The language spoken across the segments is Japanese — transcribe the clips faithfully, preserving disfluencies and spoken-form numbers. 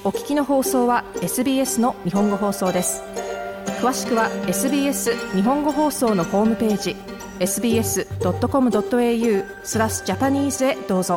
お聞きの放送は エスビーエス の日本語放送です。詳しくは エスビーエス 日本語放送のホームページ エスビーエスドットコムドットエーユー スラスジャパニーズへどうぞ。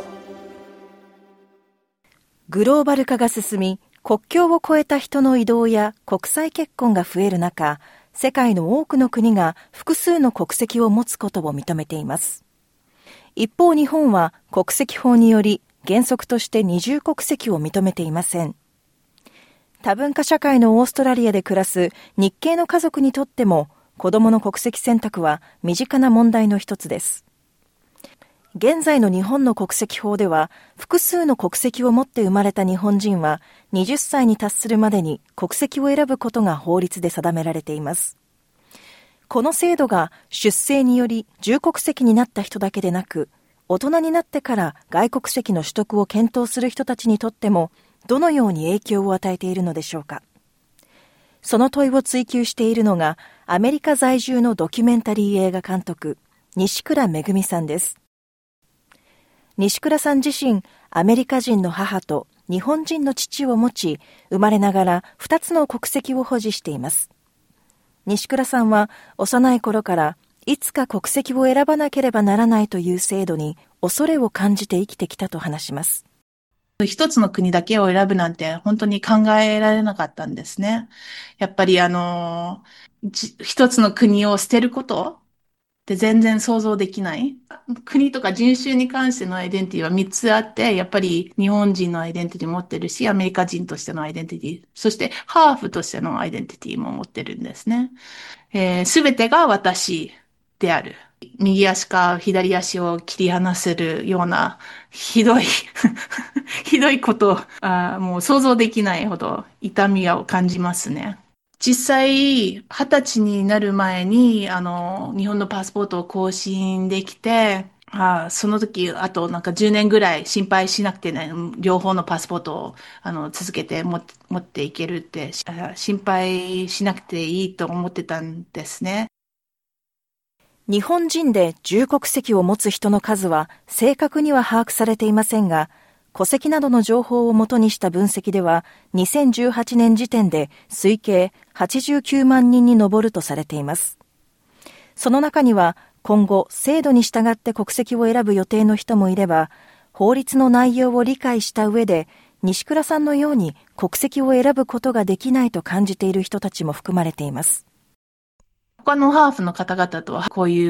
グローバル化が進み、国境を越えた人の移動や国際結婚が増える中、世界の多くの国が複数の国籍を持つことを認めています。一方、日本は国籍法により原則として二重国籍を認めていません。多文化社会のオーストラリアで暮らす日系の家族にとっても、子供の国籍選択は身近な問題の一つです。現在の日本の国籍法では、複数の国籍を持って生まれた日本人は、はたちに達するまでに国籍を選ぶことが法律で定められています。この制度が出生により重国籍になった人だけでなく、大人になってから外国籍の取得を検討する人たちにとっても、どのように影響を与えているのでしょうか。その問いを追求しているのが、アメリカ在住のドキュメンタリー映画監督、西倉めぐみさんです。西倉さん自身、アメリカ人の母と日本人の父を持ち、生まれながらふたつの国籍を保持しています。西倉さんは幼い頃からいつか国籍を選ばなければならないという制度に恐れを感じて生きてきたと話します。 一つの国だけを選ぶなんて本当に考えられなかったんですね。やっぱりあの、一つの国を捨てることって全然想像できない。国とか人種に関してのアイデンティティはみっつあって、やっぱり日本人のアイデンティティ持ってるし、アメリカ人としてのアイデンティティ、そしてハーフとしてのアイデンティティも持ってるんですね。えー、すべてが私である。右足か左足を切り離せるようなひどいひどいことあ、もう想像できないほど痛みを感じますね。実際、二十歳になる前に、あの、日本のパスポートを更新できて、あその時、あとなんかじゅうねんぐらい心配しなくてね、両方のパスポートをあの続けても持っていけるって心配しなくていいと思ってたんですね。 日本人で重国籍を持つ人の数は正確には把握されていませんが、戸籍などの情報をもとにした分析では、にせんじゅうはちねん時点で推計はちじゅうきゅうまんにんに上るとされています。その中には、今後、制度に従って国籍を選ぶ予定の人もいれば、法律の内容を理解した上で、西倉さんのように国籍を選ぶことができないと感じている人たちも含まれています。 他のハーフの方々とはこういう、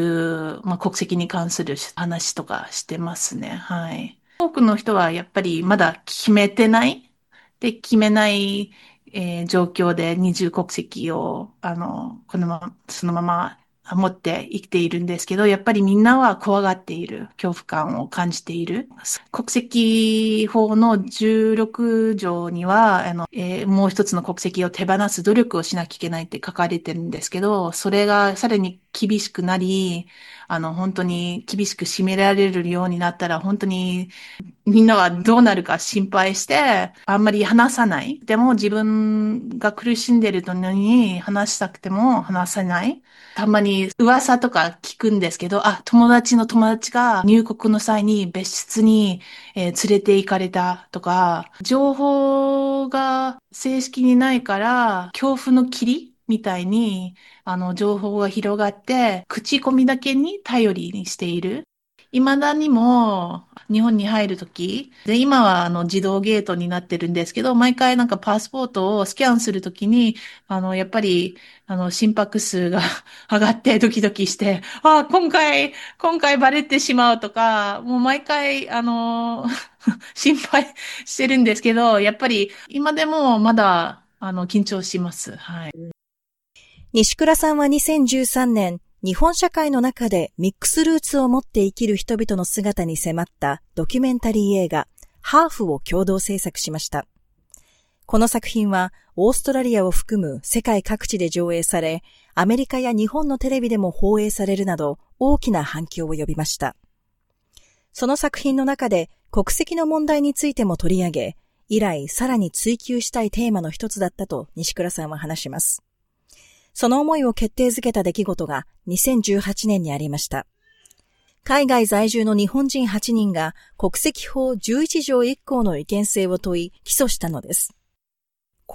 まあ、国籍に関する話とかしてますね。はい。多くの人はやっぱりまだ決めてない。で、決めない、えー状況で二重国籍を、あの、このまま、そのまま持って生きているんですけど、やっぱりみんなは怖がっている、恐怖感を感じている。国籍法のじゅうろく条には、あの、えーもう一つの国籍を手放す努力をしなきゃいけないって書かれてるんですけど、それがさらに厳しくなり、あの、本当に厳しく締められるようになったら、本当にみんなはどうなるか心配して、あんまり話さない。でも自分が苦しんでるのに話したくても話せない。たまに噂とか聞くんですけど、あ、友達の友達が入国の際に別室に、えー連れて行かれたとか、情報が正式にないから、恐怖の霧みたいに、あの、情報が広がって、口コミだけに頼りにしている。未だにも日本に入るとき、で、今はあの自動ゲートになってるんですけど、毎回なんかパスポートをスキャンするときに、あの、やっぱり、あの、心拍数が上がってドキドキして、ああ、今回、今回バレてしまうとか、もう毎回、あの、心配してるんですけど、やっぱり今でもまだ、あの、緊張します。はい。 西倉さんはにせんじゅうさんねん、日本社会の中でミックスルーツを持って生きる人々の姿に迫ったドキュメンタリー映画、ハーフを共同制作しました。この作品はオーストラリアを含む世界各地で上映され、アメリカや日本のテレビでも放映されるなど大きな反響を呼びました。その作品の中で国籍の問題についても取り上げ、以来さらに追求したいテーマの一つだったと西倉さんは話します。その思いを決定づけた出来事がにせんじゅうはちねんにありました。海外在住の日本人はちにんが国籍法じゅういち条いっ項の違憲性を問い起訴したのです。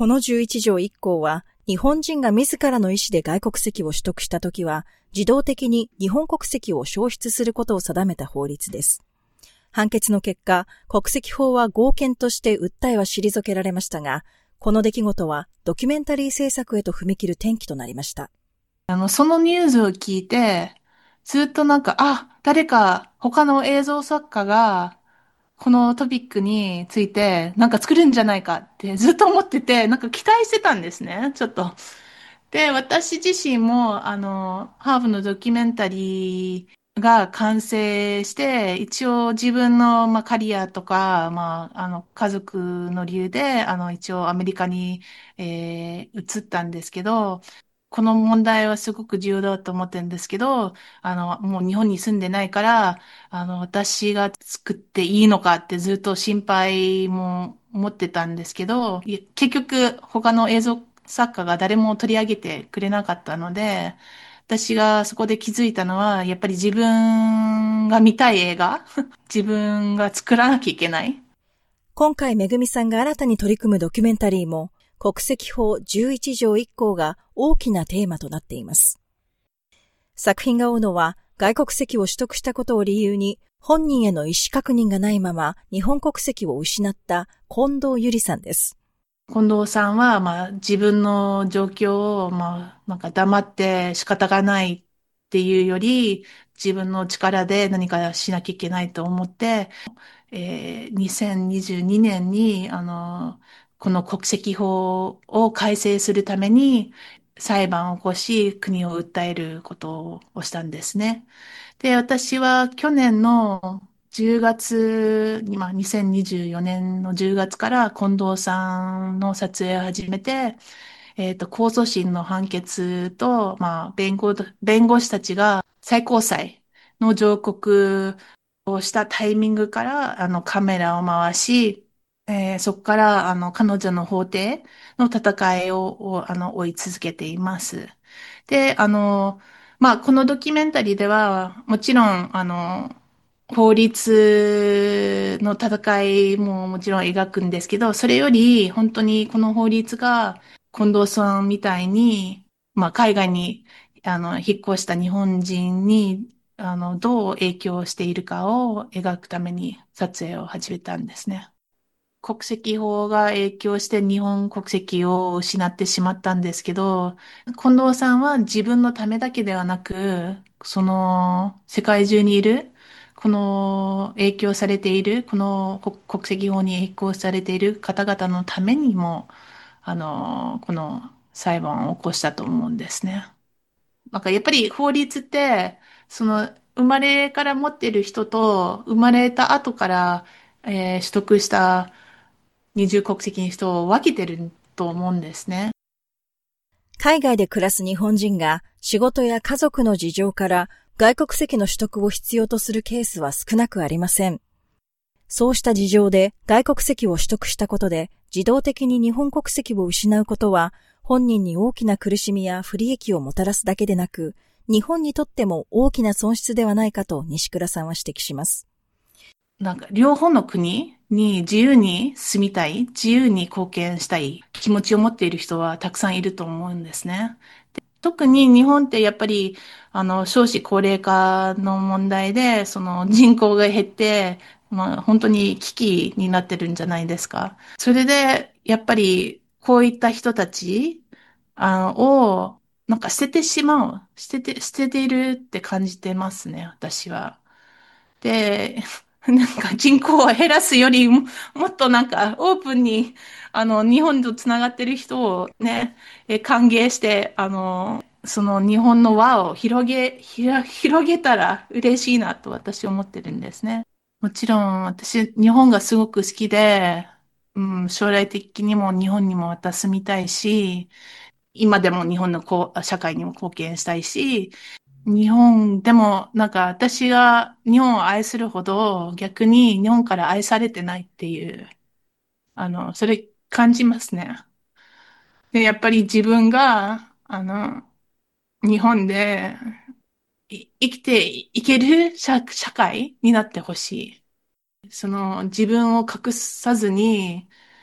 このじゅういち条いっ項は、日本人が自らの意思で外国籍を取得したときは、自動的に日本国籍を消失することを定めた法律です。判決の結果、国籍法は合憲として訴えは退けられましたが、この出来事はドキュメンタリー制作へと踏み切る転機となりました。 あの、そのニュースを聞いて、ずっとなんか、あ、誰か他の映像作家が、このトピックについてなんか作るんじゃないかってずっと思ってて、なんか期待してたんですね、ちょっと。で、私自身も、あの、ハーブのドキュメンタリーが完成して、一応自分の、まあ、カリアとか、まあ、あの、家族の理由で、あの、一応アメリカに、えー移ったんですけど、この問題はすごく重要だと思ってるんですけど、あの、もう日本に住んでないから、あの、私が作っていいのかってずっと心配も持ってたんですけど、い結局他の映像作家が誰も取り上げてくれなかったので、私がそこで気づいたのは、やっぱり自分が見たい映画、自分が作らなきゃいけない。 今回めぐみさんが新たに取り組むドキュメンタリーも、国籍法じゅういち条いっ項が大きなテーマとなっています。作品が追うのは、外国籍を取得したことを理由に、本人への意思確認がないまま日本国籍を失った近藤ゆりさんです。 近藤さんは、まあ、自分の状況を、まあ、なんか黙って仕方がないっていうより、自分の力で何かしなきゃいけないと思って、えーにせんにじゅうにねんに、あの、この国籍法を改正するために裁判を起こし、国を訴えることをしたんですね。で、私は去年のじゅうがつに、まあ、にせんにじゅうよねんのじゅうがつから近藤さんの撮影を始めて、えっと、控訴審の判決と、まあ、弁護、弁護士たちが最高裁の上告をしたタイミングから、あの、カメラを回し、えーそこから、あの、彼女の法廷の戦いを、をあの、追い続けています。で、あの、まあ、このドキュメンタリーでは、もちろん、あの、法律の戦いももちろん描くんですけど、それより本当にこの法律が近藤さんみたいに、まあ、海外にあの引っ越した日本人にあのどう影響しているかを描くために撮影を始めたんですね。国籍法が影響して日本国籍を失ってしまったんですけど、近藤さんは自分のためだけではなく、その世界中にいる、この影響されている、この国国籍法に影響されている方々のためにも、あの、この裁判を起こしたと思うんですね。なんかやっぱり法律って、その生まれから持っている人と生まれた後から、えー取得した二重国籍の人を分けてると思うんですね。 海外で暮らす日本人が仕事や家族の事情から外国籍の取得を必要とするケースは少なくありません。そうした事情で外国籍を取得したことで自動的に日本国籍を失うことは本人に大きな苦しみや不利益をもたらすだけでなく、日本にとっても大きな損失ではないかと西倉さんは指摘します。 なんか両方の国に自由に住みたい、自由に貢献したい気持ちを持っている人はたくさんいると思うんですね。特に日本ってやっぱり、あの、少子高齢化の問題で、その人口が減って、まあ、本当に危機になってるんじゃないですか。それで、やっぱり、こういった人たち、あの、を、なんか捨ててしまう。捨てて、捨てているって感じてますね、私は。で、なんか人口を減らすよりも、もっとなんかオープンに、あの、日本とつながってる人をね、え歓迎して、あの、その日本の輪を広げ、ひら広げたら嬉しいなと私は思ってるんですね。もちろん私、日本がすごく好きで、うん、将来的にも日本にもまた住みたいし、今でも日本のこう社会にも貢献したいし、日本、でも、なんか私が日本を愛するほど逆に日本から愛されてないっていう、あの、それ感じますね。で、やっぱり自分が、あの、日本でい生きていける社、社会になってほしい。その自分を隠さずに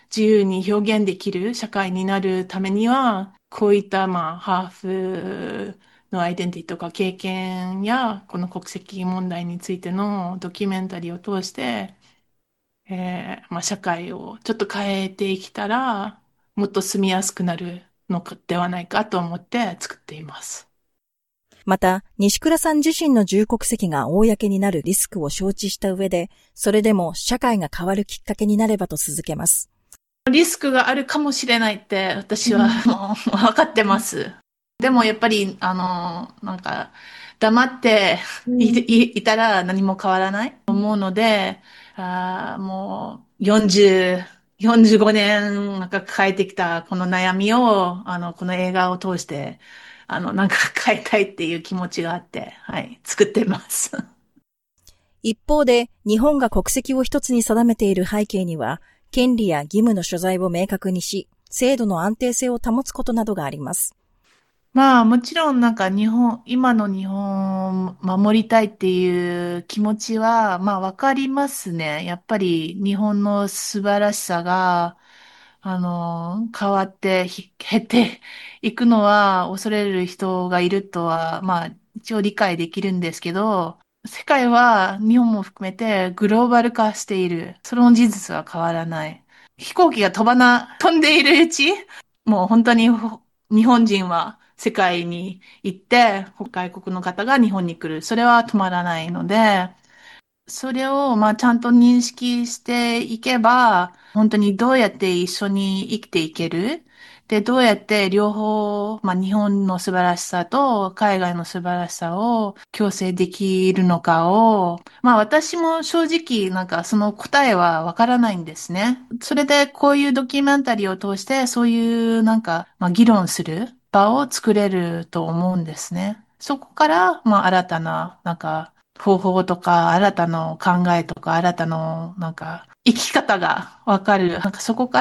自由に表現できる社会になるためには、こういったまあハーフのアイデンティティとか経験や、この国籍問題についてのドキュメンタリーを通して、えーまあ、社会をちょっと変えていけたら、もっと住みやすくなるのではないかと思って作っています。 また、西倉さん自身の重国籍が公になるリスクを承知した上で、それでも社会が変わるきっかけになればと続けます。 リスクがあるかもしれないって私はもう分かってます。でもやっぱり、あの、なんか、黙ってい、い、いたら何も変わらないと思うので、あーもうよんじゅう、よんじゅうごねんなんか抱えてきたこの悩みを、あの、この映画を通して、あの、なんか変えたいっていう気持ちがあって、はい、作ってます。 一方で、日本が国籍を一つに定めている背景には、権利や義務の所在を明確にし、制度の安定性を保つことなどがあります。 まあもちろんなんか日本、今の日本を守りたいっていう気持ちはまあわかりますね。やっぱり日本の素晴らしさが、あの、変わってひ減っていくのは恐れる人がいるとはまあ一応理解できるんですけど、世界は日本も含めてグローバル化している。その事実は変わらない。飛行機が飛ばな、飛んでいるうち、もう本当にほ日本人は世界に行って、外国の方が日本に来る。それは止まらないので、それをまあちゃんと認識していけば、本当にどうやって一緒に生きていける。で、どうやって両方、まあ日本の素晴らしさと海外の素晴らしさを共生できるのかを、まあ私も正直なんかその答えはわからないんですね。それでこういうドキュメンタリーを通してそういうなんか、まあ議論する場を作れると思うんですね。そこから、まあ新たな、なんか、方法とか、新たな考えとか、新たな、なんか、生き方がわかる。なんかそこから、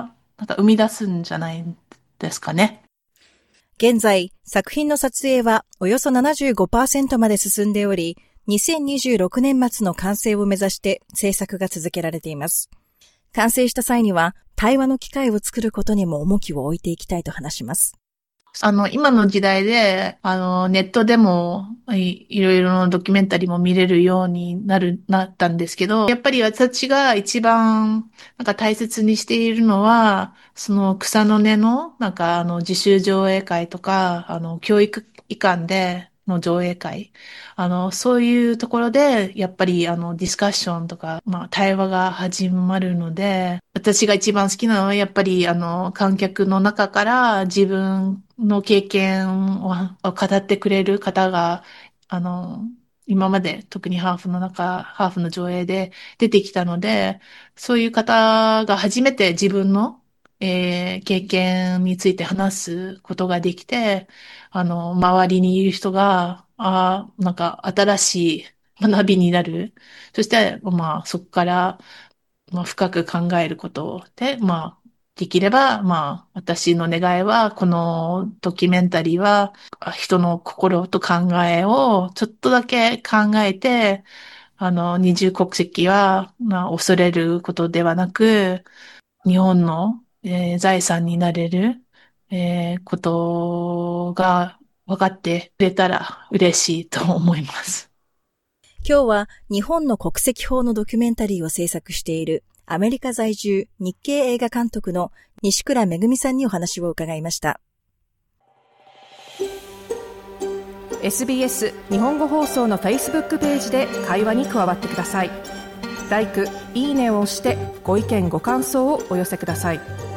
なんか生み出すんじゃないですかね。 現在、作品の撮影はおよそ ななじゅうごパーセント まで進んでおり、にせんにじゅうろくねん末の完成を目指して制作が続けられています。完成した際には、対話の機会を作ることにも重きを置いていきたいと話します。 あの、今の時代で、あの、ネットでもい、いろいろなドキュメンタリーも見れるようになる、なったんですけど、やっぱり私が一番、なんか大切にしているのは、その草の根の、なんかあの、自主上映会とか、あの、教育機関での上映会。あの、そういうところで、やっぱりあの、ディスカッションとか、まあ、対話が始まるので、私が一番好きなのは、やっぱりあの、観客の中から自分の経験を語ってくれる方が、あの、今まで特にハーフの中、ハーフの上映で出てきたので、そういう方が初めて自分の、えー経験について話すことができて、あの、周りにいる人が、ああ、なんか新しい学びになる。そして、まあ、そこから、まあ、深く考えることで、まあ、できれば、まあ、私の願いは、このドキュメンタリーは、人の心と考えをちょっとだけ考えて、あの、二重国籍は、まあ、恐れることではなく、日本の、えー財産になれる、えーことが分かってくれたら嬉しいと思います。 今日は日本の国籍法のドキュメンタリーを制作しているアメリカ在住日系映画監督の西倉めぐみさんにお話を伺いました。 エスビーエス 日本語放送の Facebook ページで会話に加わってください。ライク、いいねを押してご意見ご感想をお寄せください。